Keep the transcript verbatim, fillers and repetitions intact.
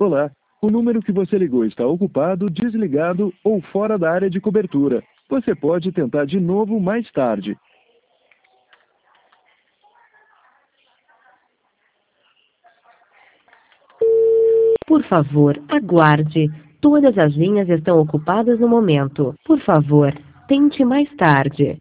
Olá, o número que você ligou está ocupado, desligado ou fora da área de cobertura. Você pode tentar de novo mais tarde. Por favor, aguarde. Todas as linhas estão ocupadas no momento. Por favor, tente mais tarde.